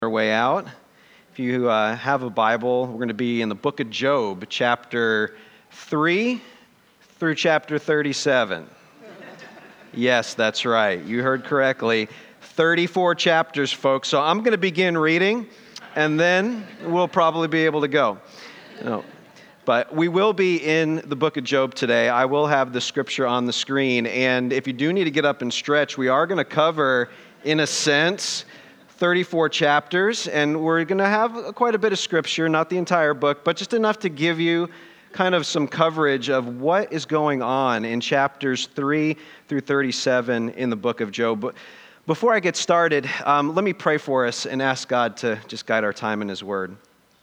Our way out. If you have a Bible, we're going to be in the book of Job, chapter 3 through chapter 37. Yes, that's right. You heard correctly. 34 chapters, folks. So I'm going to begin reading, and then we'll probably be able to go. No. But we will be in the book of Job today. I will have the scripture on the screen. And if you do need to get up and stretch, we are going to cover, in a sense, 34 chapters, and we're going to have quite a bit of scripture, not the entire book, but just enough to give you kind of some coverage of what is going on in chapters 3 through 37 in the book of Job. But before I get started, let me pray for us and ask God to just guide our time in His Word.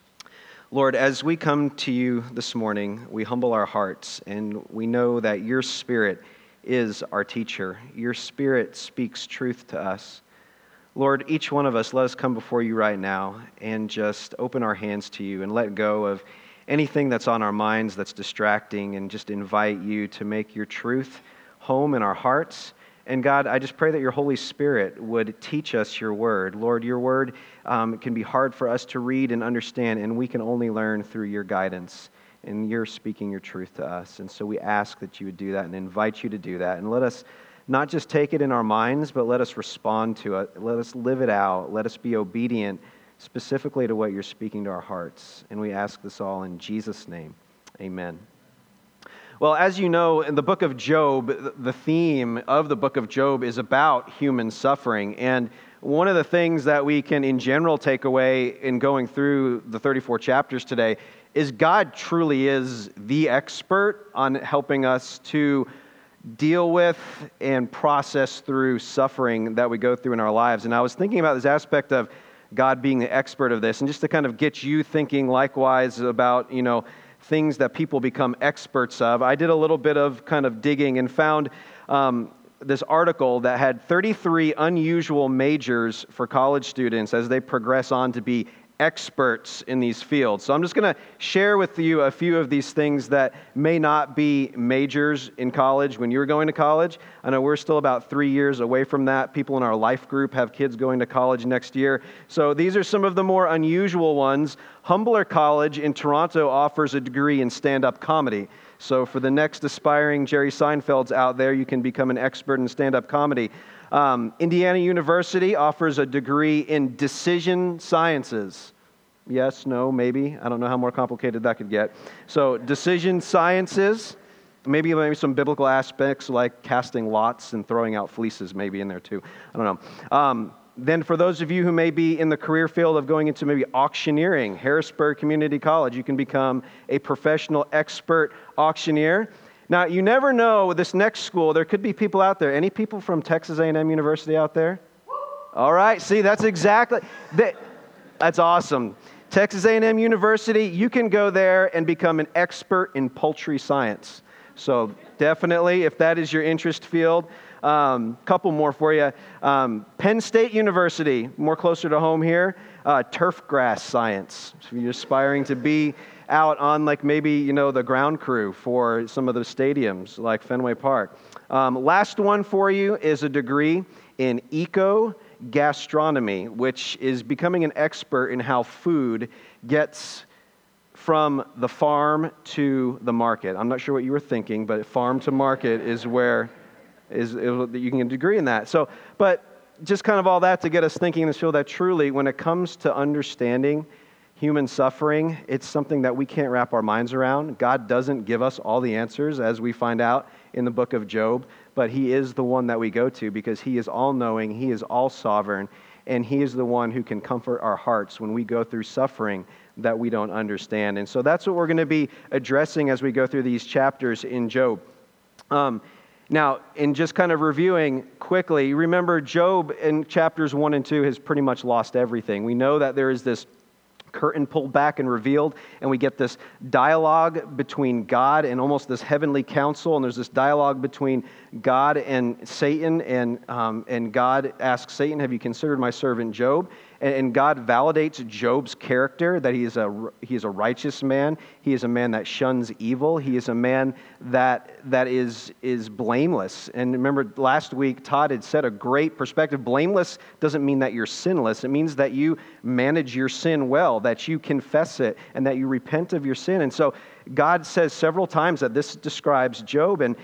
Lord, as we come to you this morning, we humble our hearts, and we know that your Spirit is our teacher. Your Spirit speaks truth to us. Lord, each one of us, let us come before you right now and just open our hands to you and let go of anything that's on our minds that's distracting and just invite you to make your truth home in our hearts. And God, I just pray that your Holy Spirit would teach us your word. Lord, your word can be hard for us to read and understand, and we can only learn through your guidance. And you're speaking your truth to us. And so we ask that you would do that and invite you to do that. And let us not just take it in our minds, but let us respond to it. Let us live it out. Let us be obedient specifically to what you're speaking to our hearts. And we ask this all in Jesus' name. Amen. Well, as you know, in the book of Job, the theme of the book of Job is about human suffering. And one of the things that we can in general take away in going through the 34 chapters today is God truly is the expert on helping us to deal with and process through suffering that we go through in our lives. And I was thinking about this aspect of God being the expert of this, and just to kind of get you thinking likewise about, things that people become experts of. I did a little bit of kind of digging and found this article that had 33 unusual majors for college students as they progress on to be experts in these fields. So I'm just going to share with you a few of these things that may not be majors in college when you're going to college. I know we're still about 3 years away from that. People in our life group have kids going to college next year. So these are some of the more unusual ones. Humbler College in Toronto offers a degree in stand-up comedy. So for the next aspiring Jerry Seinfelds out there, you can become an expert in stand-up comedy. Indiana University offers a degree in decision sciences. Yes, no, maybe. I don't know how more complicated that could get. So decision sciences, maybe some biblical aspects like casting lots and throwing out fleeces maybe in there too. I don't know. Then for those of you who may be in the career field of going into maybe auctioneering, Harrisburg Community College, you can become a professional expert auctioneer. Now, you never know with this next school, there could be people out there. Any people from Texas A&M University out there? All right, see, that's awesome. Texas A&M University, you can go there and become an expert in poultry science. So definitely, if that is your interest field, couple more for you. Penn State University, more closer to home here, turf grass science. So you're aspiring to be out on the ground crew for some of the stadiums like Fenway Park. Last one for you is a degree in eco-gastronomy, which is becoming an expert in how food gets from the farm to the market. I'm not sure what you were thinking, but farm to market is where you can get a degree in that. So, but just kind of all that to get us thinking in this field that truly, when it comes to understanding human suffering, it's something that we can't wrap our minds around. God doesn't give us all the answers, as we find out in the book of Job, but He is the one that we go to because He is all-knowing, He is all-sovereign, and He is the one who can comfort our hearts when we go through suffering that we don't understand. And so that's what we're going to be addressing as we go through these chapters in Job. Now, in just kind of reviewing quickly, remember Job in chapters 1 and 2 has pretty much lost everything. We know that there is this curtain pulled back and revealed, and we get this dialogue between God and almost this heavenly council, and there's this dialogue between God and Satan, and God asks Satan, have you considered my servant Job? And God validates Job's character, that he is a righteous man. He is a man that shuns evil. He is a man that is blameless. And remember, last week, Todd had said a great perspective. Blameless doesn't mean that you're sinless. It means that you manage your sin well, that you confess it, and that you repent of your sin. And so God says several times that this describes Job, and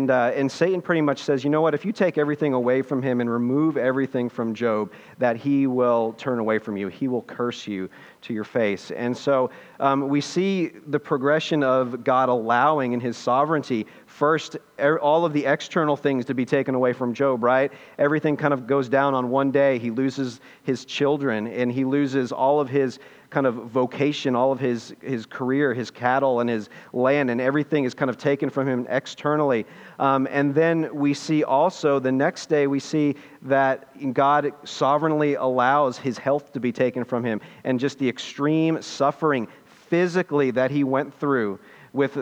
Satan pretty much says, you know what, if you take everything away from him and remove everything from Job, that he will turn away from you. He will curse you to your face. And so we see the progression of God allowing in his sovereignty, first, all of the external things to be taken away from Job, right? Everything kind of goes down on one day. He loses his children, and he loses all of his kind of vocation, all of his career, his cattle and his land, and everything is kind of taken from him externally. And then we see also the next day, we see that God sovereignly allows his health to be taken from him, and just the extreme suffering physically that he went through with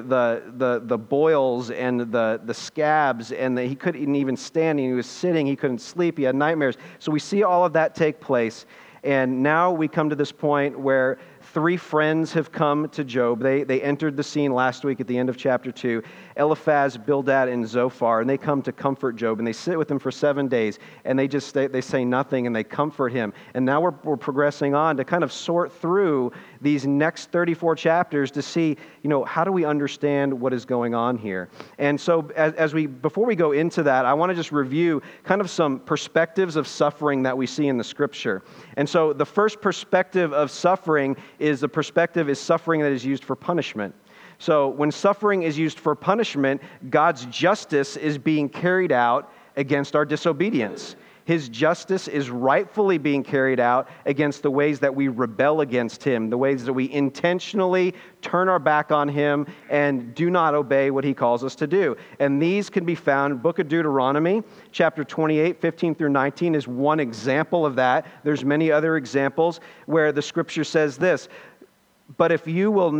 the boils and the scabs, and he couldn't even stand. He was sitting, he couldn't sleep, he had nightmares. So we see all of that take place. And now we come to this point where 3 friends have come to Job. They entered the scene last week at the end of chapter 2. Eliphaz, Bildad, and Zophar. And they come to comfort Job. And they sit with him for 7 days. And they say nothing, and they comfort him. And now we're progressing on to kind of sort through these next 34 chapters to see, how do we understand what is going on here? And so before we go into that, I want to just review kind of some perspectives of suffering that we see in the Scripture. And so the first perspective of suffering is suffering that is used for punishment. So when suffering is used for punishment, God's justice is being carried out against our disobedience. His justice is rightfully being carried out against the ways that we rebel against him, the ways that we intentionally turn our back on him and do not obey what he calls us to do. And these can be found, Book of Deuteronomy, chapter 28, 15 through 19 is one example of that. There's many other examples where the Scripture says this, but if you will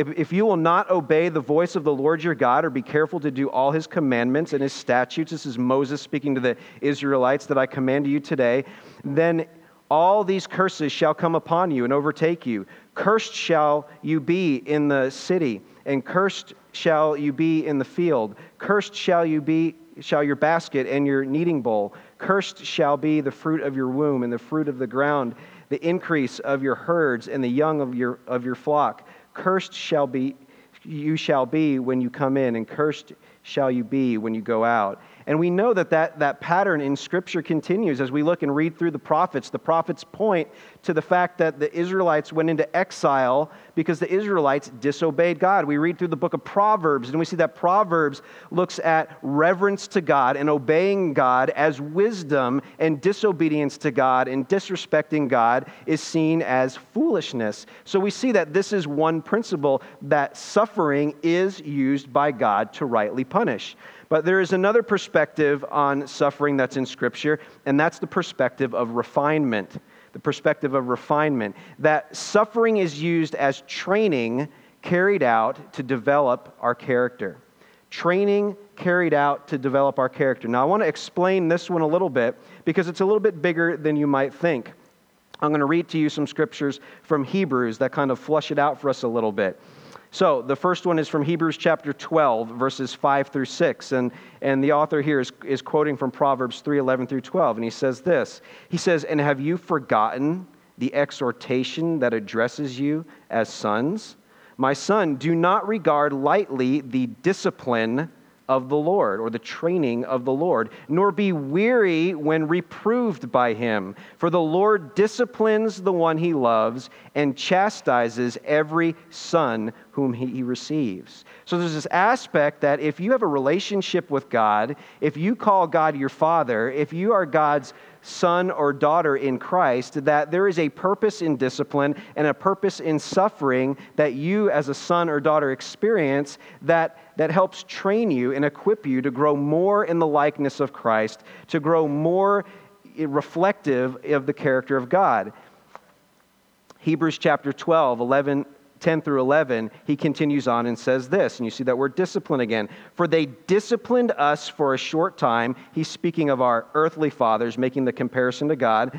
not obey the voice of the Lord your God, or be careful to do all his commandments and his statutes, this is Moses speaking to the Israelites, that I command you today, then all these curses shall come upon you and overtake you. Cursed shall you be in the city, and cursed shall you be in the field. Cursed shall your basket and your kneading bowl. Cursed shall be the fruit of your womb and the fruit of the ground, the increase of your herds and the young of your flock. Cursed you shall be when you come in, and cursed shall you be when you go out. And we know that pattern in Scripture continues as we look and read through the prophets. The prophets point to the fact that the Israelites went into exile because the Israelites disobeyed God. We read through the book of Proverbs, and we see that Proverbs looks at reverence to God and obeying God as wisdom, and disobedience to God and disrespecting God is seen as foolishness. So we see that this is one principle, that suffering is used by God to rightly punish. But there is another perspective on suffering that's in Scripture, and that's the perspective of refinement. The perspective of refinement. That suffering is used as training carried out to develop our character. Training carried out to develop our character. Now, I want to explain this one a little bit because it's a little bit bigger than you might think. I'm going to read to you some scriptures from Hebrews that kind of flush it out for us a little bit. So the first one is from Hebrews chapter 12, verses 5 through 6. And the author here is quoting from Proverbs 3, 11 through 12. And he says this. He says, "And have you forgotten the exhortation that addresses you as sons? My son, do not regard lightly the discipline of the Lord," or the training of the Lord, "nor be weary when reproved by him. For the Lord disciplines the one he loves and chastises every son whom he receives." So there's this aspect that if you have a relationship with God, if you call God your Father, if you are God's son or daughter in Christ, that there is a purpose in discipline and a purpose in suffering that you as a son or daughter experience that helps train you and equip you to grow more in the likeness of Christ, to grow more reflective of the character of God. Hebrews chapter 12, 10 through 11, he continues on and says this, and you see that word discipline again. "For they disciplined us for a short time," he's speaking of our earthly fathers, making the comparison to God,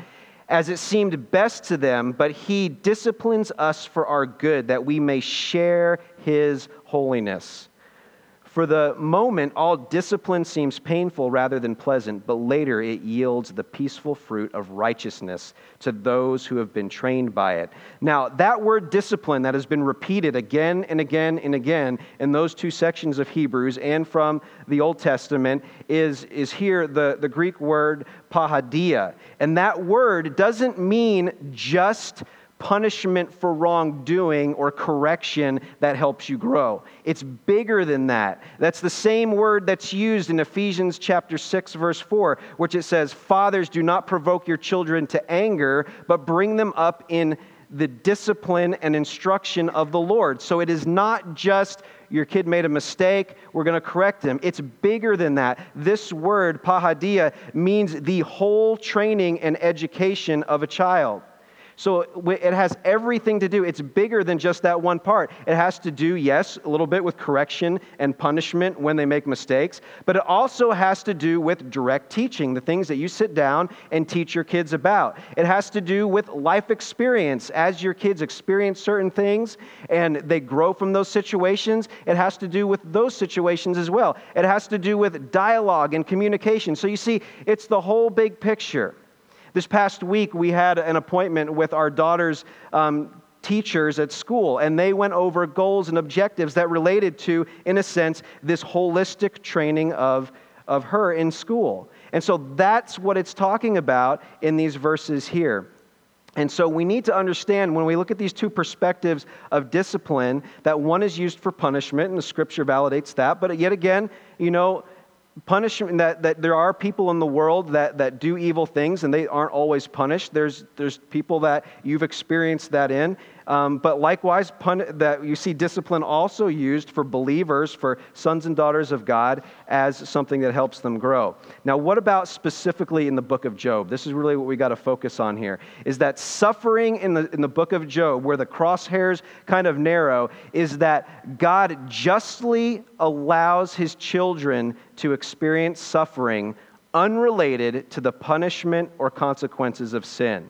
as it seemed best to them, but he disciplines us for our good, that we may share his holiness. For the moment, all discipline seems painful rather than pleasant, but later it yields the peaceful fruit of righteousness to those who have been trained by it. Now, that word discipline that has been repeated again and again and again in those two sections of Hebrews and from the Old Testament is here the Greek word pahadia. And that word doesn't mean just punishment for wrongdoing or correction that helps you grow. It's bigger than that. That's the same word that's used in Ephesians chapter 6, verse 4, which it says, "Fathers, do not provoke your children to anger, but bring them up in the discipline and instruction of the Lord." So it is not just your kid made a mistake, we're going to correct him. It's bigger than that. This word, pahadia, means the whole training and education of a child. So it has everything to do. It's bigger than just that one part. It has to do, yes, a little bit with correction and punishment when they make mistakes, but it also has to do with direct teaching, the things that you sit down and teach your kids about. It has to do with life experience. As your kids experience certain things and they grow from those situations, it has to do with those situations as well. It has to do with dialogue and communication. So you see, it's the whole big picture. This past week, we had an appointment with our daughter's teachers at school, and they went over goals and objectives that related to, in a sense, this holistic training of her in school. And so that's what it's talking about in these verses here. And so we need to understand when we look at these two perspectives of discipline, that one is used for punishment, and the Scripture validates that. But yet again, punishment, that there are people in the world that do evil things and they aren't always punished. There's people that you've experienced that in. But likewise, that you see discipline also used for believers, for sons and daughters of God, as something that helps them grow. Now, what about specifically in the book of Job? This is really what we got to focus on here, is that suffering in the book of Job, where the crosshairs kind of narrow, is that God justly allows his children to experience suffering unrelated to the punishment or consequences of sin.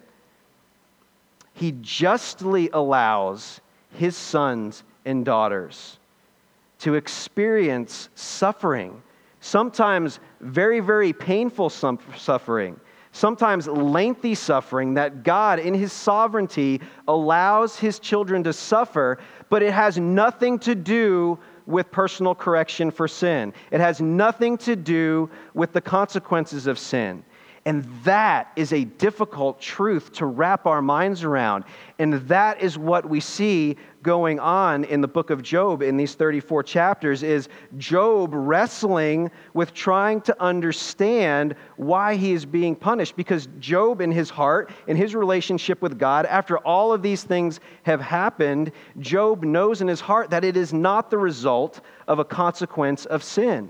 He justly allows his sons and daughters to experience suffering, sometimes very, very painful suffering, sometimes lengthy suffering that God, in his sovereignty, allows his children to suffer, but it has nothing to do with personal correction for sin. It has nothing to do with the consequences of sin. And that is a difficult truth to wrap our minds around. And that is what we see going on in the book of Job in these 34 chapters, is Job wrestling with trying to understand why he is being punished. Because Job, in his heart, in his relationship with God, after all of these things have happened, Job knows in his heart that it is not the result of a consequence of sin.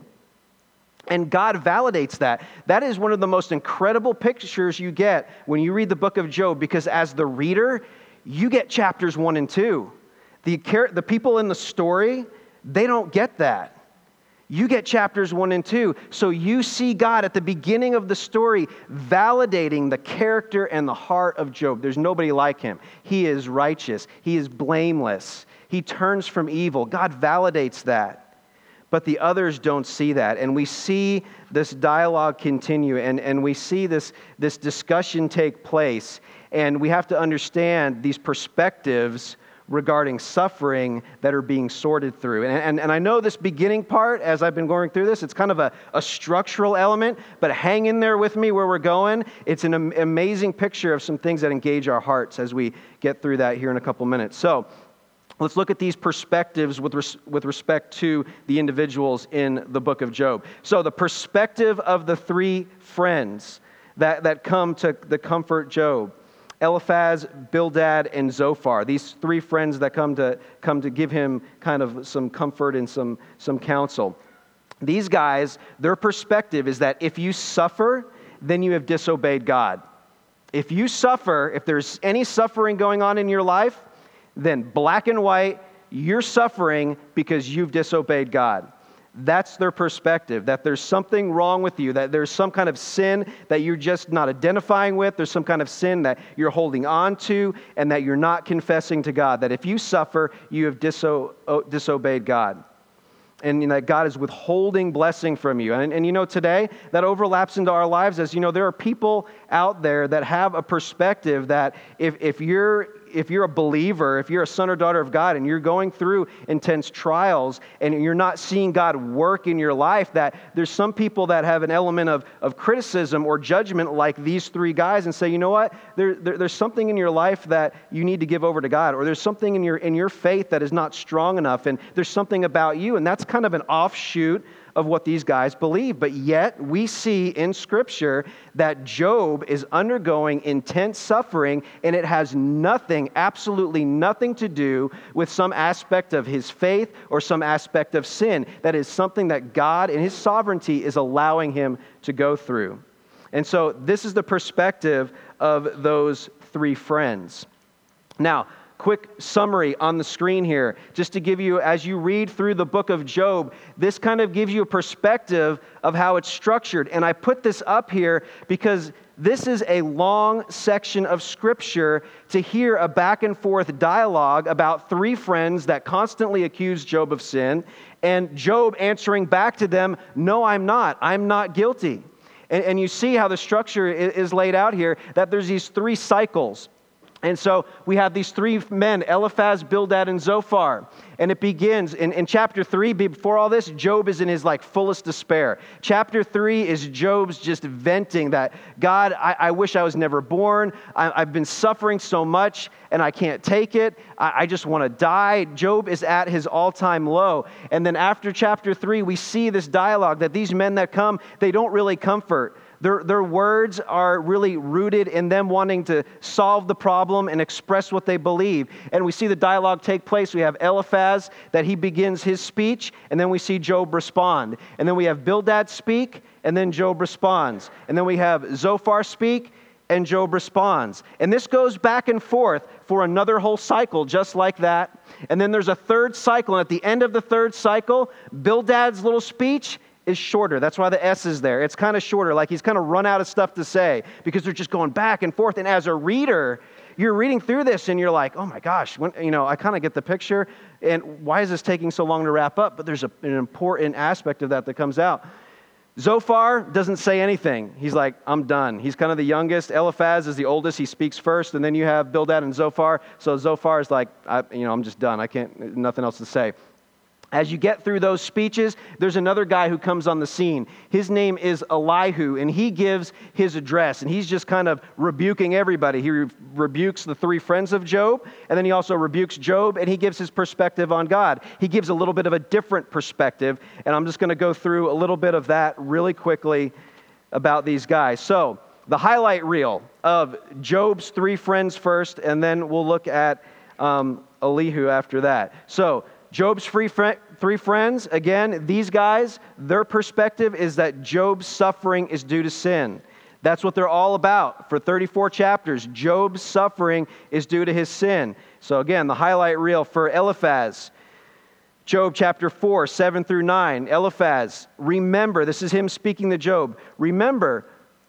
And God validates that. That is one of the most incredible pictures you get when you read the book of Job, because as the reader, you get chapters 1 and 2. The people in the story, they don't get that. You get chapters 1 and 2. So you see God at the beginning of the story validating the character and the heart of Job. There's nobody like him. He is righteous. He is blameless. He turns from evil. God validates that. But the others don't see that. And we see this dialogue continue, and we see this discussion take place. And we have to understand these perspectives regarding suffering that are being sorted through. And I know this beginning part, as I've been going through this, it's kind of a structural element, but hang in there with me where we're going. It's an amazing picture of some things that engage our hearts as we get through that here in a couple minutes. So let's look at these perspectives with respect to the individuals in the book of Job. So the perspective of the three friends that come to comfort Job: Eliphaz, Bildad, and Zophar. These three friends that come to give him kind of some comfort and some counsel. These guys, their perspective is that if you suffer, then you have disobeyed God. If you suffer, if there's any suffering going on in your life, then black and white, you're suffering because you've disobeyed God. That's their perspective, that there's something wrong with you, that there's some kind of sin that you're just not identifying with, there's some kind of sin that you're holding on to, and that you're not confessing to God, that if you suffer, you have disobeyed God. And that God is withholding blessing from you. And today, that overlaps into our lives as, there are people out there that have a perspective that if you're a believer, if you're a son or daughter of God and you're going through intense trials and you're not seeing God work in your life, that there's some people that have an element of criticism or judgment like these three guys and say, you know what, there's something in your life that you need to give over to God, or there's something in your faith that is not strong enough, and there's something about you, and that's kind of an offshoot of what these guys believe. But yet we see in Scripture that Job is undergoing intense suffering, and it has nothing, absolutely nothing to do with some aspect of his faith or some aspect of sin. That is something that God in his sovereignty is allowing him to go through. And so this is the perspective of those three friends. Now, quick summary on the screen here, just to give you, as you read through the book of Job, this kind of gives you a perspective of how it's structured. And I put this up here because this is a long section of Scripture to hear a back and forth dialogue about three friends that constantly accuse Job of sin, and Job answering back to them, no, I'm not guilty. And you see how the structure is laid out here, that there's these three cycles. And so we have these three men, Eliphaz, Bildad, and Zophar. And it begins in chapter 3. Before all this, Job is in his fullest despair. Chapter 3 is Job's just venting that, God, I wish I was never born. I've been suffering so much and I can't take it. I just want to die. Job is at his all-time low. And then after chapter 3, we see this dialogue that these men that come, they don't really comfort. Their words are really rooted in them wanting to solve the problem and express what they believe. And we see the dialogue take place. We have Eliphaz, that he begins his speech, and then we see Job respond. And then we have Bildad speak, and then Job responds. And then we have Zophar speak, and Job responds. And this goes back and forth for another whole cycle, just like that. And then there's a third cycle, and at the end of the third cycle, Bildad's little speech is shorter. That's why the S is there. It's kind of shorter, like he's kind of run out of stuff to say because they're just going back and forth. And as a reader, you're reading through this and you're like, oh my gosh, I kind of get the picture. And why is this taking so long to wrap up? But there's an important aspect of that comes out. Zophar doesn't say anything. He's like, I'm done. He's kind of the youngest. Eliphaz is the oldest. He speaks first. And then you have Bildad and Zophar. So Zophar is like, I'm just done. I can't, nothing else to say. As you get through those speeches, there's another guy who comes on the scene. His name is Elihu, and he gives his address, and he's just kind of rebuking everybody. He rebukes the three friends of Job, and then he also rebukes Job, and he gives his perspective on God. He gives a little bit of a different perspective, and I'm just going to go through a little bit of that really quickly about these guys. So, the highlight reel of Job's three friends first, and then we'll look at Elihu after that. So, Job's three friends, again, these guys, their perspective is that Job's suffering is due to sin. That's what they're all about. For 34 chapters, Job's suffering is due to his sin. So again, the highlight reel for Eliphaz, Job chapter 4, 7 through 9. Eliphaz, remember, this is him speaking to Job, remember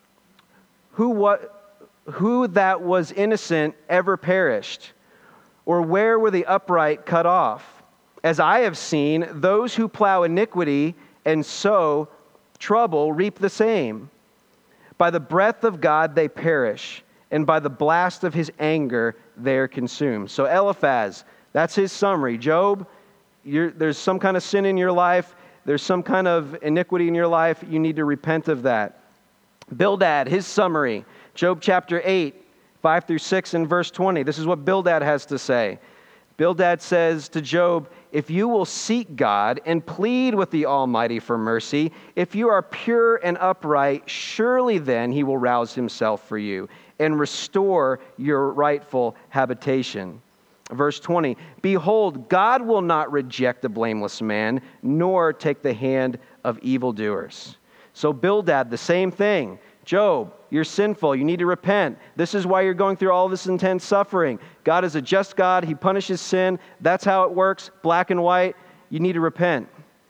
who that was innocent ever perished, or where were the upright cut off? As I have seen, those who plow iniquity and sow trouble reap the same. By the breath of God they perish, and by the blast of his anger they are consumed. So Eliphaz, that's his summary. Job, there's some kind of sin in your life. There's some kind of iniquity in your life. You need to repent of that. Bildad, his summary. Job chapter 8, 5 through 6 and verse 20. This is what Bildad has to say. Bildad says to Job, if you will seek God and plead with the Almighty for mercy, if you are pure and upright, surely then he will rouse himself for you and restore your rightful habitation. Verse 20, behold, God will not reject a blameless man, nor take the hand of evildoers. So Bildad, the same thing. Job, you're sinful. You need to repent. This is why you're going through all this intense suffering. God is a just God. He punishes sin. That's how it works. Black and white. You need to repent.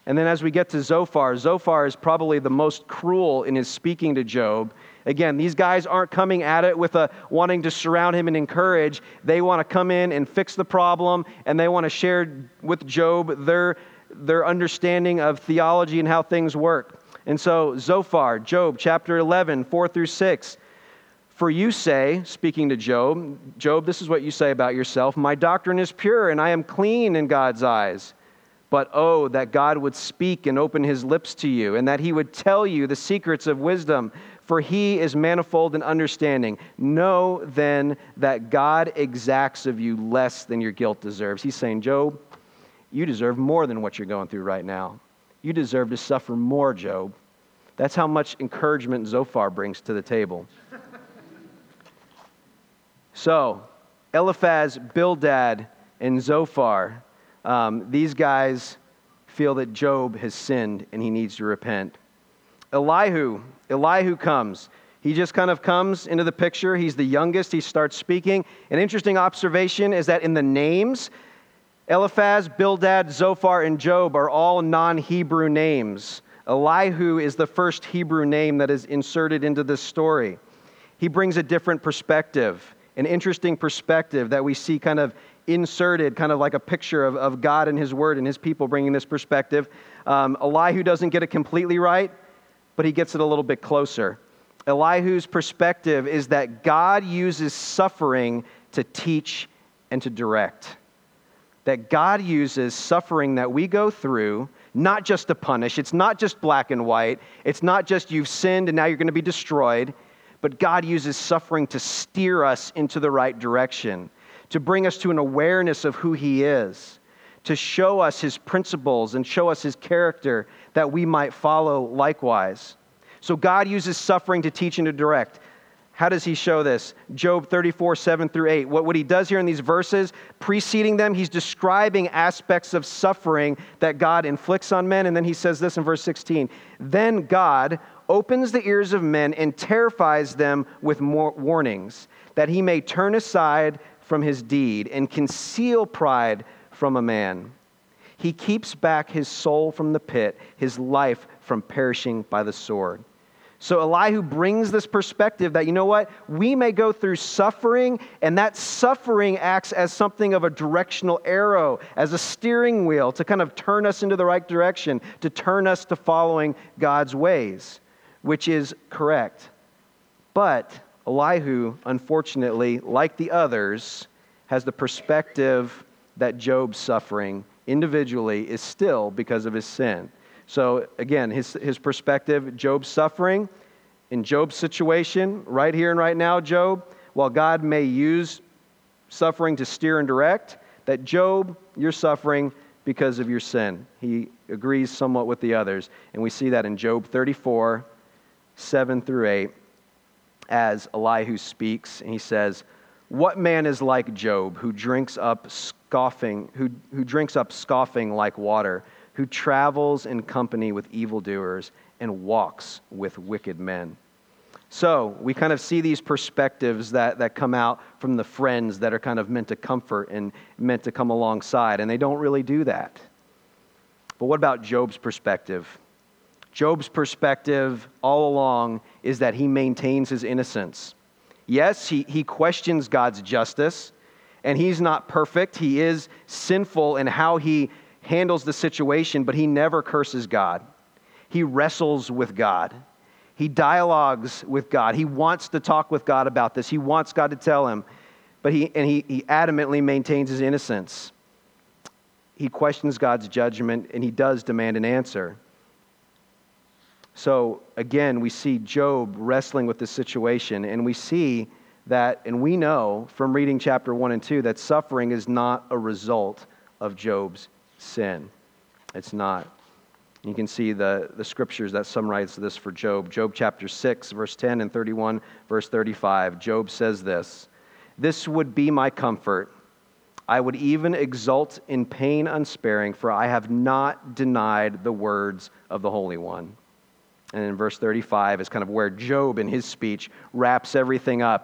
And then as we get to Zophar, Zophar is probably the most cruel in his speaking to Job. Again, these guys aren't coming at it with wanting to surround him and encourage. They want to come in and fix the problem, and they want to share with Job their understanding of theology and how things work. And so Zophar, Job chapter 11, 4 through 6. For you say, speaking to Job, Job, this is what you say about yourself, my doctrine is pure and I am clean in God's eyes. But oh, that God would speak and open his lips to you, and that he would tell you the secrets of wisdom, for he is manifold in understanding. Know then that God exacts of you less than your guilt deserves. He's saying, Job, you deserve more than what you're going through right now. You deserve to suffer more, Job. That's how much encouragement Zophar brings to the table. So, Eliphaz, Bildad, and Zophar, these guys feel that Job has sinned and he needs to repent. Elihu comes. He just kind of comes into the picture. He's the youngest. He starts speaking. An interesting observation is that in the names, Eliphaz, Bildad, Zophar, and Job are all non-Hebrew names. Elihu is the first Hebrew name that is inserted into this story. He brings a different perspective, an interesting perspective that we see kind of inserted, kind of like a picture of God and his word and his people bringing this perspective. Elihu doesn't get it completely right, but he gets it a little bit closer. Elihu's perspective is that God uses suffering to teach and to direct. That God uses suffering that we go through, not just to punish. It's not just black and white. It's not just you've sinned and now you're going to be destroyed. But God uses suffering to steer us into the right direction, to bring us to an awareness of who he is, to show us his principles and show us his character that we might follow likewise. So God uses suffering to teach and to direct. How does he show this? Job 34, 7 through 8. What he does here in these verses, preceding them, he's describing aspects of suffering that God inflicts on men. And then he says this in verse 16. Then God opens the ears of men and terrifies them with more warnings, that he may turn aside from his deed and conceal pride from a man. He keeps back his soul from the pit, his life from perishing by the sword. So Elihu brings this perspective that, you know what, we may go through suffering, and that suffering acts as something of a directional arrow, as a steering wheel to kind of turn us into the right direction, to turn us to following God's ways, which is correct. But Elihu, unfortunately, like the others, has the perspective that Job's suffering individually is still because of his sin. So again, his perspective, Job's suffering, in Job's situation, right here and right now, Job, while God may use suffering to steer and direct, that Job, you're suffering because of your sin. He agrees somewhat with the others. And we see that in Job 34, 7 through 8, as Elihu speaks, and he says, what man is like Job, who drinks up scoffing like water, who travels in company with evildoers and walks with wicked men? So we kind of see these perspectives that come out from the friends that are kind of meant to comfort and meant to come alongside, and they don't really do that. But what about Job's perspective? Job's perspective all along is that he maintains his innocence. Yes, he questions God's justice, and he's not perfect. He is sinful in how he handles the situation, but he never curses God. He wrestles with God. He dialogues with God. He wants to talk with God about this. He wants God to tell him, but he adamantly maintains his innocence. He questions God's judgment, and he does demand an answer. So again, we see Job wrestling with the situation, and we see that, and we know from reading chapter 1 and 2 that suffering is not a result of Job's sin. It's not. You can see the scriptures that summarize this for Job. Job chapter 6, verse 10 and 31, verse 35. Job says this, "This would be my comfort. I would even exult in pain unsparing, for I have not denied the words of the Holy One." And in verse 35 is kind of where Job in his speech wraps everything up. And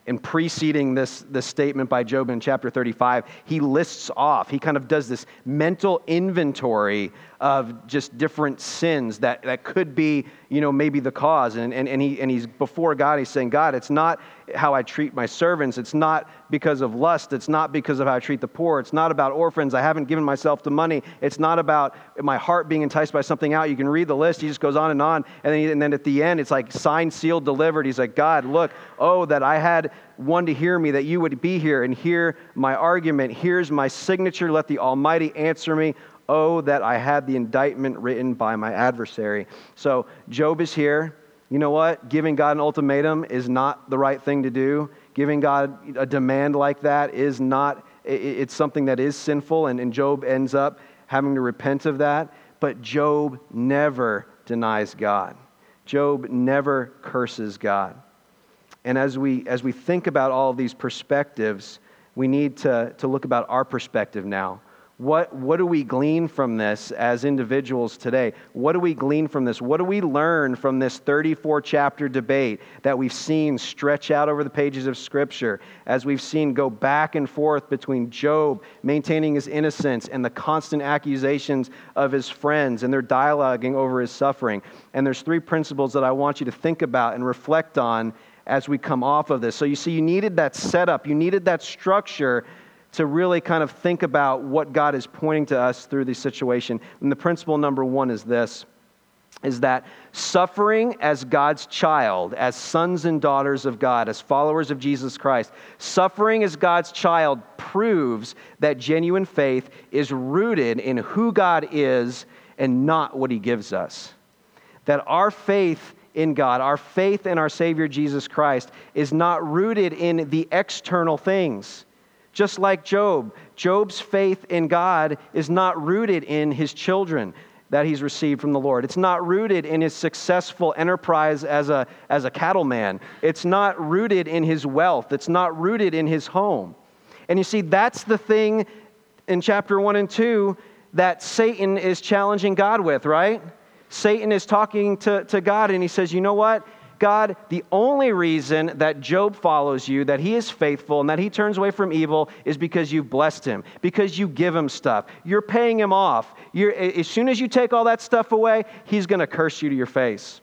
And preceding this statement by Job in chapter 35, he lists off, he kind of does this mental inventory of just different sins that could be, maybe the cause. And he's before God, he's saying, God, it's not how I treat my servants. It's not because of lust. It's not because of how I treat the poor. It's not about orphans. I haven't given myself to money. It's not about my heart being enticed by something out. You can read the list. He just goes on. And then at the end, it's like signed, sealed, delivered. He's like, God, look, that I had one to hear me, that you would be here and hear my argument. Here's my signature. Let the Almighty answer me. Oh, that I had the indictment written by my adversary. So Job is here. You know what? Giving God an ultimatum is not the right thing to do. Giving God a demand like that is not, it's something that is sinful, and Job ends up having to repent of that. But Job never denies God. Job never curses God. And as we think about all of these perspectives, we need to look about our perspective now. What do we glean from this as individuals today? What do we glean from this? What do we learn from this 34-chapter debate that we've seen stretch out over the pages of Scripture, as we've seen go back and forth between Job maintaining his innocence and the constant accusations of his friends, and they're dialoguing over his suffering? And there's 3 principles that I want you to think about and reflect on as we come off of this. So you see, you needed that setup, you needed that structure to really kind of think about what God is pointing to us through this situation. And the principle number 1 is this, is that suffering as God's child, as sons and daughters of God, as followers of Jesus Christ, suffering as God's child proves that genuine faith is rooted in who God is and not what He gives us. That our faith in God, our faith in our Savior Jesus Christ, is not rooted in the external things. Just like Job's faith in God is not rooted in his children that he's received from the Lord. It's not rooted in his successful enterprise as a cattleman. It's not rooted in his wealth. It's not rooted in his home. And you see, that's the thing in chapter 1 and 2 that Satan is challenging God with, right? Satan is talking to God, and he says, you know what? God, the only reason that Job follows you, that he is faithful, and that he turns away from evil is because you've blessed him, because you give him stuff. You're paying him off. As soon as you take all that stuff away, he's going to curse you to your face.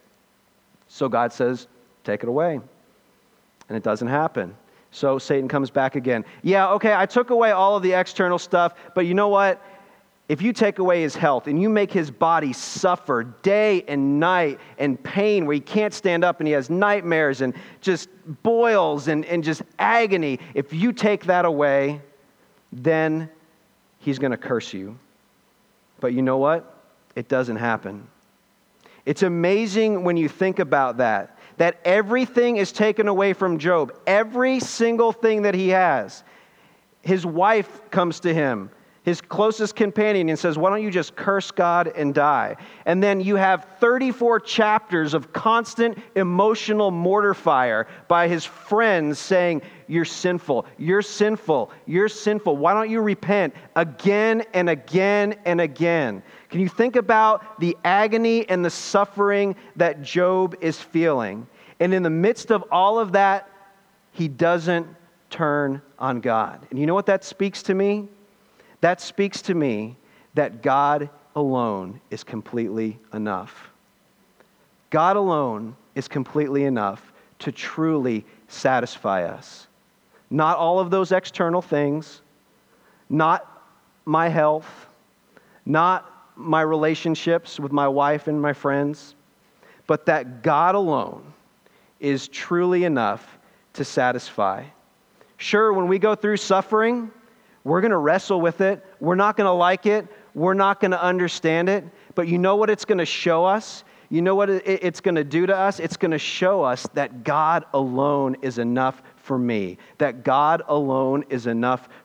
So God says, take it away. And it doesn't happen. So Satan comes back again. Yeah, okay, I took away all of the external stuff, but you know what? If you take away his health and you make his body suffer day and night and pain where he can't stand up and he has nightmares and just boils and just agony, if you take that away, then he's going to curse you. But you know what? It doesn't happen. It's amazing when you think about that everything is taken away from Job. Every single thing that he has. His wife comes to him, his closest companion, and says, why don't you just curse God and die? And then you have 34 chapters of constant emotional mortar fire by his friends saying, you're sinful, you're sinful, you're sinful. Why don't you repent? Again and again and again. Can you think about the agony and the suffering that Job is feeling? And in the midst of all of that, he doesn't turn on God. And you know what that speaks to me? That speaks to me that God alone is completely enough. God alone is completely enough to truly satisfy us. Not all of those external things, not my health, not my relationships with my wife and my friends, but that God alone is truly enough to satisfy. Sure, when we go through suffering, we're going to wrestle with it. We're not going to like it. We're not going to understand it. But you know what it's going to show us? You know what it's going to do to us? It's going to show us that God alone is enough for me. That God alone is enough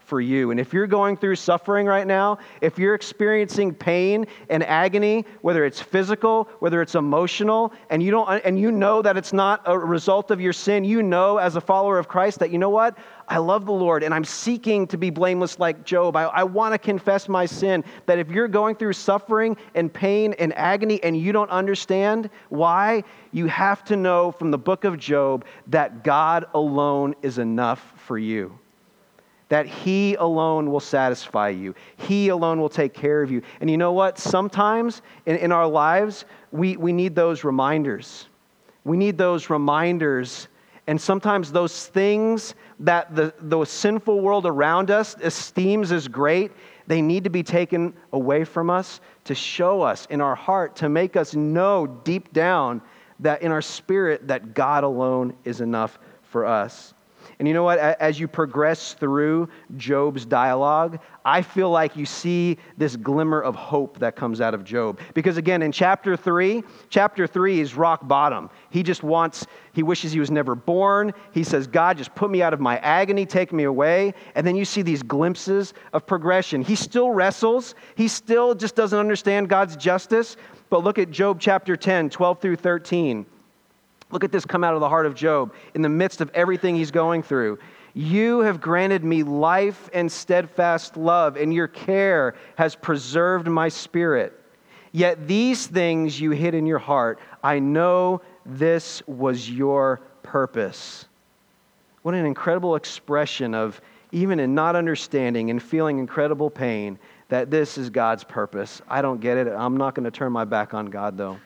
for you. And if you're going through suffering right now, if you're experiencing pain and agony, whether it's physical, whether it's emotional, and you know that it's not a result of your sin, you know as a follower of Christ that, you know what? I love the Lord and I'm seeking to be blameless like Job. I want to confess my sin. That if you're going through suffering and pain and agony and you don't understand why, you have to know from the book of Job that God alone is enough for you. That He alone will satisfy you. He alone will take care of you. And you know what? Sometimes in our lives, we need those reminders. We need those reminders. And sometimes those things that the sinful world around us esteems as great, they need to be taken away from us to show us in our heart, to make us know deep down that in our spirit that God alone is enough for us. And you know what? As you progress through Job's dialogue, I feel like you see this glimmer of hope that comes out of Job. Because again, in chapter 3 is rock bottom. He wishes he was never born. He says, God, just put me out of my agony, take me away. And then you see these glimpses of progression. He still wrestles. He still just doesn't understand God's justice. But look at Job chapter 10, 12 through 13. Look at this come out of the heart of Job in the midst of everything he's going through. You have granted me life and steadfast love, and your care has preserved my spirit. Yet these things you hid in your heart. I know this was your purpose. What an incredible expression of, even in not understanding and feeling incredible pain, that this is God's purpose. I don't get it. I'm not going to turn my back on God, though.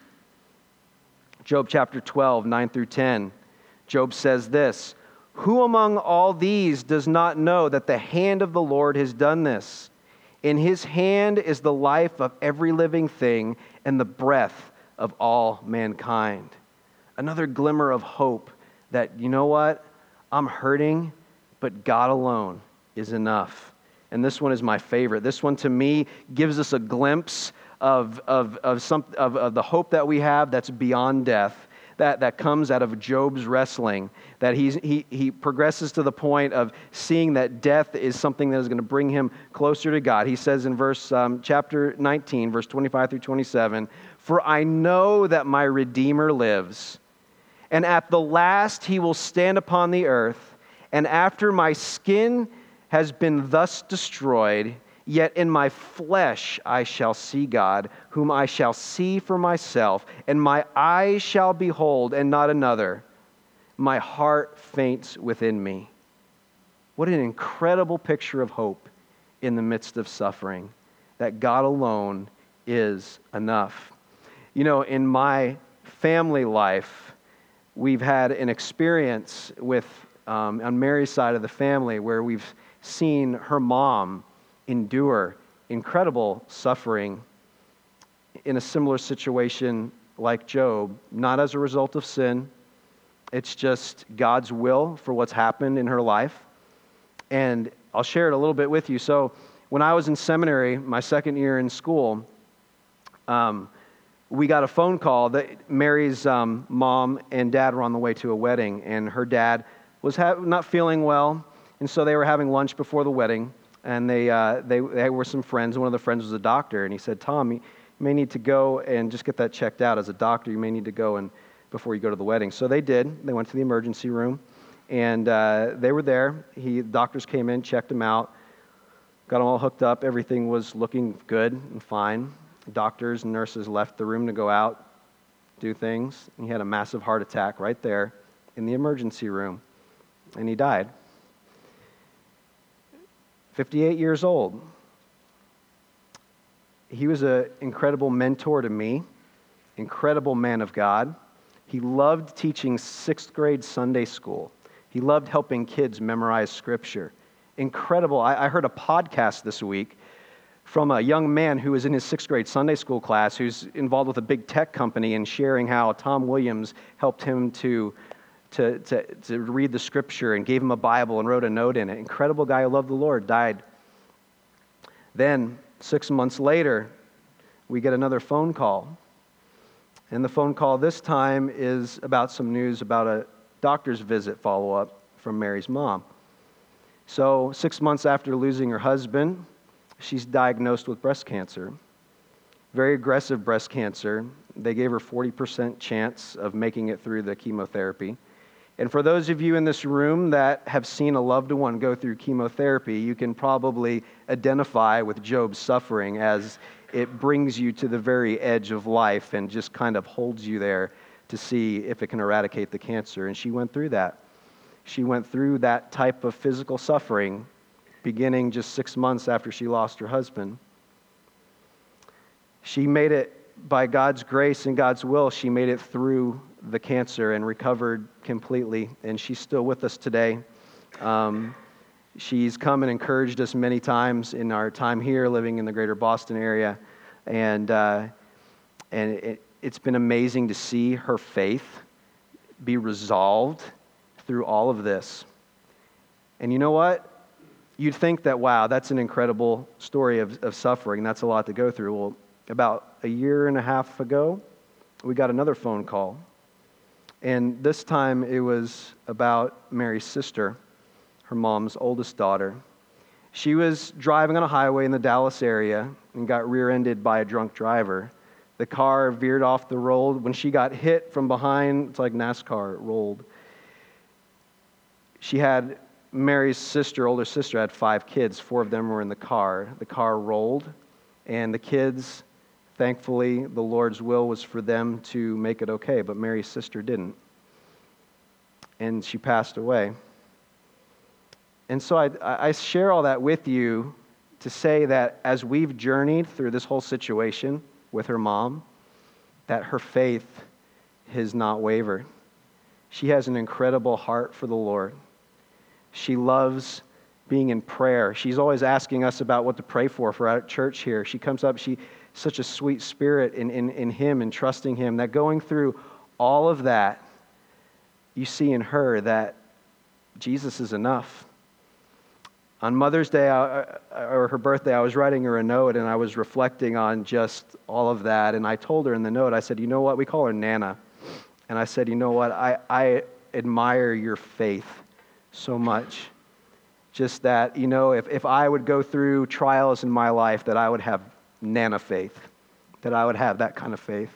Job chapter 12, 9 through 10. Job says this, who among all these does not know that the hand of the Lord has done this? In His hand is the life of every living thing and the breath of all mankind. Another glimmer of hope that, you know what? I'm hurting, but God alone is enough. And this one is my favorite. This one to me gives us a glimpse of the hope that we have that's beyond death, that comes out of Job's wrestling, that he progresses to the point of seeing that death is something that is going to bring him closer to God. He says in chapter 19, verse 25 through 27, for I know that my Redeemer lives, and at the last He will stand upon the earth, and after my skin has been thus destroyed, yet in my flesh I shall see God, whom I shall see for myself, and my eyes shall behold, and not another. My heart faints within me. What an incredible picture of hope in the midst of suffering, that God alone is enough. You know, in my family life, we've had an experience with, on Mary's side of the family, where we've seen her mom endure incredible suffering in a similar situation like Job, not as a result of sin. It's just God's will for what's happened in her life. And I'll share it a little bit with you. So when I was in seminary, my second year in school, we got a phone call that Mary's mom and dad were on the way to a wedding, and her dad was not feeling well. And so they were having lunch before the wedding, and they were some friends. One of the friends was a doctor, and he said, Tom, you may need to go and just get that checked out. As a doctor, you may need to go and before you go to the wedding. So they did. They went to the emergency room, and they were there. Doctors came in, checked them out, got them all hooked up. Everything was looking good and fine. Doctors and nurses left the room to go out, do things. And he had a massive heart attack right there in the emergency room, and he died. 58 years old. He was an incredible mentor to me, incredible man of God. He loved teaching 6th grade Sunday school. He loved helping kids memorize Scripture. Incredible. I heard a podcast this week from a young man who was in his 6th grade Sunday school class who's involved with a big tech company and sharing how Tom Williams helped him to read the Scripture and gave him a Bible and wrote a note in it. Incredible guy who loved the Lord, died. Then, 6 months later, we get another phone call. And the phone call this time is about some news about a doctor's visit follow-up from Mary's mom. So 6 months after losing her husband, she's diagnosed with breast cancer. Very aggressive breast cancer. They gave her 40% chance of making it through the chemotherapy. And for those of you in this room that have seen a loved one go through chemotherapy, you can probably identify with Job's suffering as it brings you to the very edge of life and just kind of holds you there to see if it can eradicate the cancer. And she went through that. She went through that type of physical suffering beginning just 6 months after she lost her husband. She made it by God's grace and God's will. She made it through the cancer and recovered completely, and she's still with us today. She's come and encouraged us many times in our time here, living in the greater Boston area, and it's been amazing to see her faith be resolved through all of this. And you know what? You'd think that, wow, that's an incredible story of suffering. That's a lot to go through. Well, about a year and a half ago, we got another phone call. And this time it was about Mary's sister, her mom's oldest daughter. She was driving on a highway in the Dallas area and got rear-ended by a drunk driver. The car veered off the road. When she got hit from behind, it's like NASCAR, it rolled. She had Mary's sister, older sister, had 5 kids. 4 of them were in the car. The car rolled, and the kids, thankfully, the Lord's will was for them to make it okay, but Mary's sister didn't. And she passed away. And so I share all that with you to say that as we've journeyed through this whole situation with her mom, that her faith has not wavered. She has an incredible heart for the Lord. She loves being in prayer. She's always asking us about what to pray for our church here. She comes up, she's such a sweet spirit in Him and trusting Him, that going through all of that, you see in her that Jesus is enough. On Mother's Day, or her birthday, I was writing her a note, and I was reflecting on just all of that, and I told her in the note, I said, you know what, we call her Nana, and I said, you know what, I admire your faith so much. Just that, you know, if I would go through trials in my life, that I would have Nana faith, that I would have that kind of faith.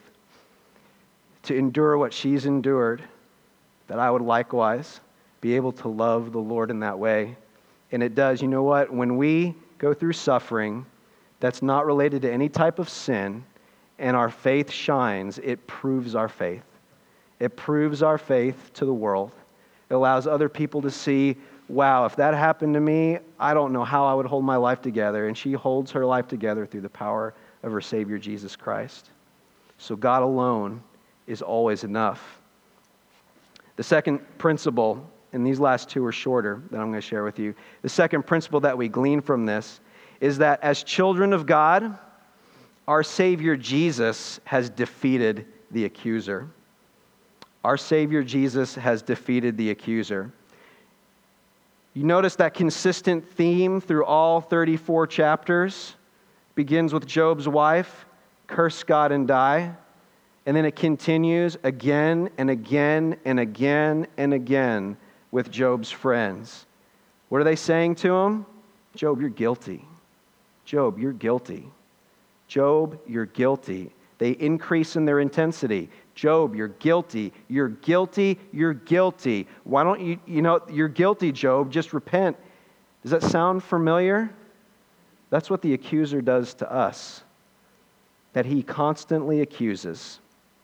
To endure what she's endured, that I would likewise be able to love the Lord in that way. And it does, you know what, when we go through suffering that's not related to any type of sin, and our faith shines, it proves our faith. It proves our faith to the world. It allows other people to see, wow, if that happened to me, I don't know how I would hold my life together. And she holds her life together through the power of her Savior, Jesus Christ. So God alone is always enough. The second principle, and these last 2 are shorter that I'm going to share with you. The second principle that we glean from this is that as children of God, our Savior Jesus has defeated the accuser. Our Savior Jesus has defeated the accuser. You notice that consistent theme through all 34 chapters. Begins with Job's wife, curse God and die. And then it continues again and again and again and again with Job's friends. What are they saying to him? Job, you're guilty. Job, you're guilty. Job, you're guilty. They increase in their intensity. Job, you're guilty. You're guilty. You're guilty. Why don't you, you're guilty, Job. Just repent. Does that sound familiar? That's what the accuser does to us. That he constantly accuses.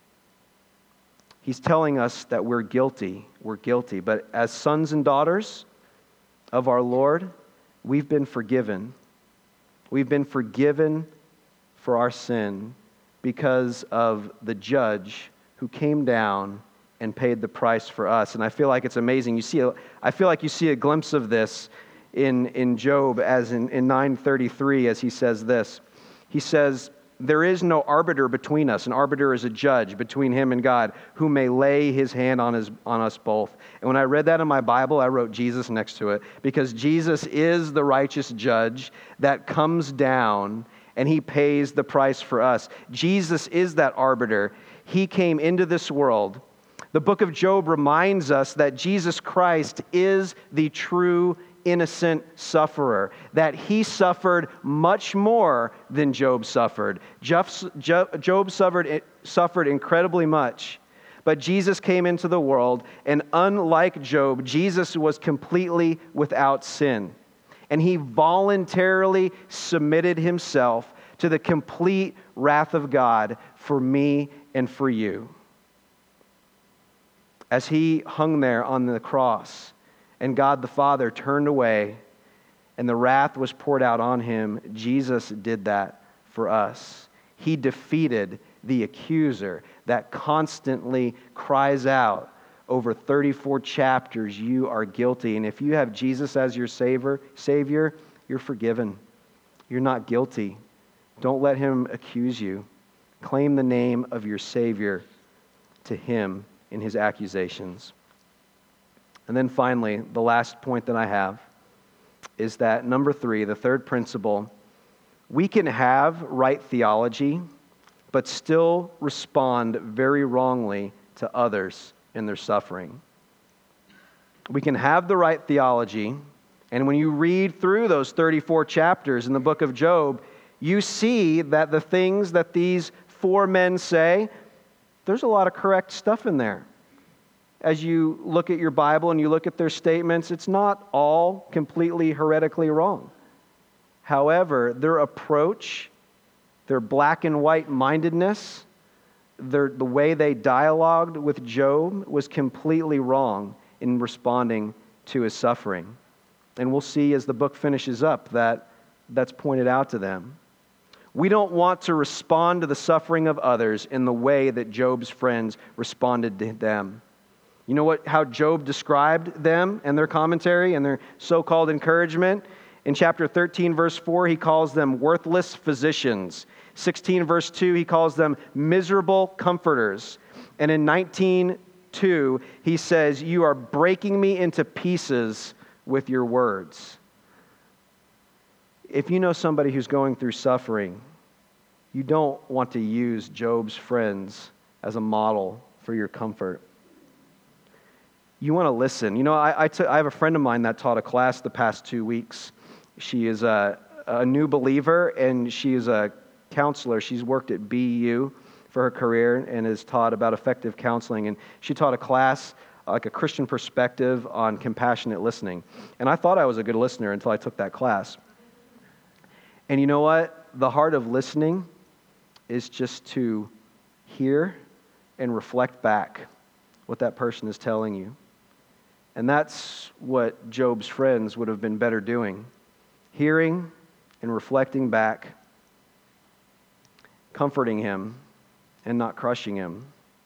He's telling us that we're guilty. We're guilty. But as sons and daughters of our Lord, we've been forgiven. We've been forgiven for our sin because of the judge who came down and paid the price for us. And I feel like it's amazing. I feel like you see a glimpse of this in Job as in 9:33 as he says this. He says, there is no arbiter between us. An arbiter is a judge between him and God who may lay his hand on us both. And when I read that in my Bible, I wrote Jesus next to it because Jesus is the righteous judge that comes down and he pays the price for us. Jesus is that arbiter. He came into this world. The book of Job reminds us that Jesus Christ is the true innocent sufferer, that he suffered much more than Job suffered. Job suffered incredibly much, but Jesus came into the world, and unlike Job, Jesus was completely without sin. And he voluntarily submitted himself to the complete wrath of God for me and for you. As he hung there on the cross, and God the Father turned away, and the wrath was poured out on him, Jesus did that for us. He defeated the accuser that constantly cries out over 34 chapters, you are guilty. And if you have Jesus as your Savior, you're forgiven. You're not guilty. Don't let him accuse you. Claim the name of your Savior to him in his accusations. And then finally, the last point that I have is that number 3, the third principle, we can have right theology, but still respond very wrongly to others in their suffering. We can have the right theology, and when you read through those 34 chapters in the book of Job, you see that the things that these 4 men say, there's a lot of correct stuff in there. As you look at your Bible and you look at their statements, it's not all completely heretically wrong. However, their approach, their black and white mindedness, the way they dialogued with Job was completely wrong in responding to his suffering. And we'll see as the book finishes up that that's pointed out to them. We don't want to respond to the suffering of others in the way that Job's friends responded to them. You know how Job described them and their commentary and their so-called encouragement? In chapter 13, verse 4, he calls them worthless physicians. 16, verse 2, he calls them miserable comforters. And in 19:2, he says, you are breaking me into pieces with your words. If you know somebody who's going through suffering, you don't want to use Job's friends as a model for your comfort. You want to listen. You know, I have a friend of mine that taught a class the past 2 weeks. She is a new believer, and she is a counselor. She's worked at BU for her career and has taught about effective counseling. And she taught a class, like a Christian perspective on compassionate listening. And I thought I was a good listener until I took that class. And you know what? The heart of listening is just to hear and reflect back what that person is telling you. And that's what Job's friends would have been better doing. Hearing and reflecting back, comforting him and not crushing him.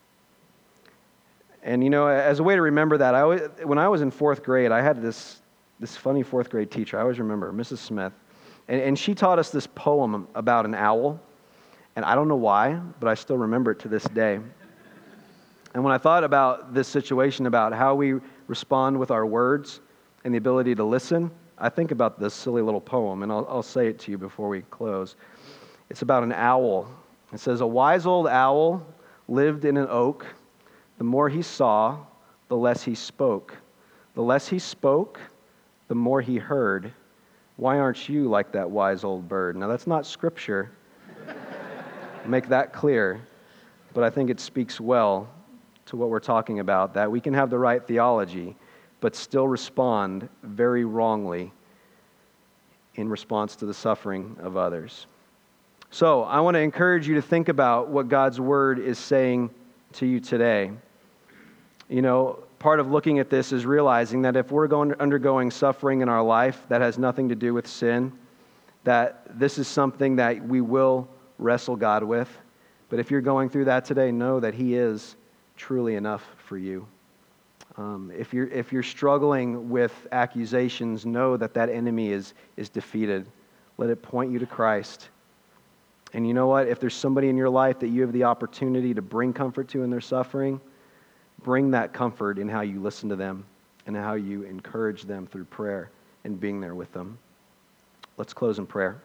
And you know, as a way to remember that, when I was in 4th grade, I had this funny 4th grade teacher. I always remember, Mrs. Smith. And she taught us this poem about an owl. And I don't know why, but I still remember it to this day. And when I thought about this situation, about how we respond with our words and the ability to listen, I think about this silly little poem, and I'll say it to you before we close. It's about an owl. It says, a wise old owl lived in an oak. The more he saw, the less he spoke. The less he spoke, the more he heard. Why aren't you like that wise old bird? Now, that's not scripture. Make that clear. But I think it speaks well to what we're talking about, that we can have the right theology, but still respond very wrongly in response to the suffering of others. So I want to encourage you to think about what God's Word is saying to you today. You know, part of looking at this is realizing that if we're undergoing suffering in our life that has nothing to do with sin, that this is something that we will wrestle God with. But if you're going through that today, know that He is truly enough for you. If you're struggling with accusations, know that enemy is defeated. Let it point you to Christ. And you know what? If there's somebody in your life that you have the opportunity to bring comfort to in their suffering, bring that comfort in how you listen to them and how you encourage them through prayer and being there with them. Let's close in prayer.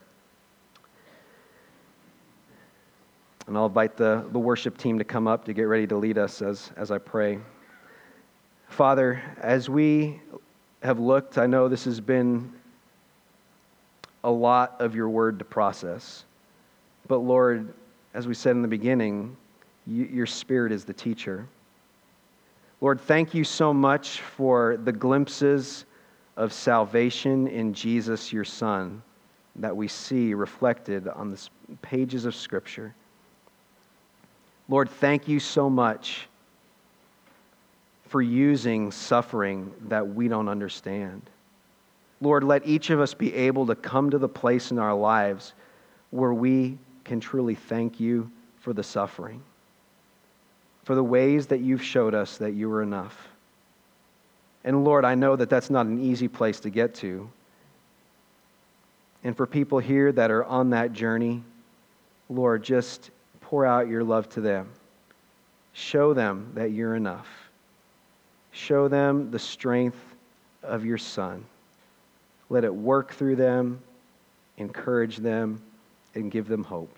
And I'll invite the worship team to come up to get ready to lead us as I pray. Father, as we have looked, I know this has been a lot of your word to process. But Lord, as we said in the beginning, your Spirit is the teacher. Lord, thank you so much for the glimpses of salvation in Jesus, your Son, that we see reflected on the pages of Scripture. Lord, thank you so much for using suffering that we don't understand. Lord, let each of us be able to come to the place in our lives where we can truly thank you for the suffering, for the ways that you've showed us that you are enough. And Lord, I know that that's not an easy place to get to. And for people here that are on that journey, Lord, just pour out your love to them. Show them that you're enough. Show them the strength of your Son. Let it work through them, encourage them, and give them hope.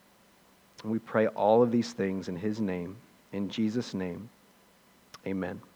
And we pray all of these things in His name, in Jesus' name. Amen.